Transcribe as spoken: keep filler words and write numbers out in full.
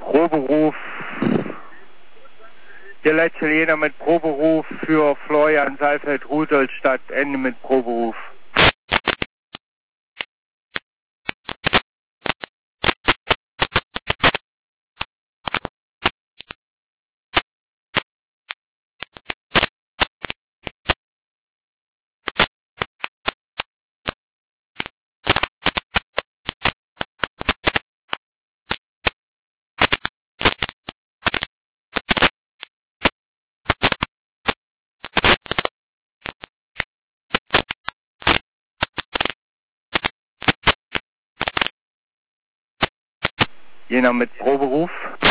Proberuf. Der letzte Jena mit Proberuf für Florian Saalfeld, Rudolstadt, Ende mit Proberuf. Jena mit Proberuf.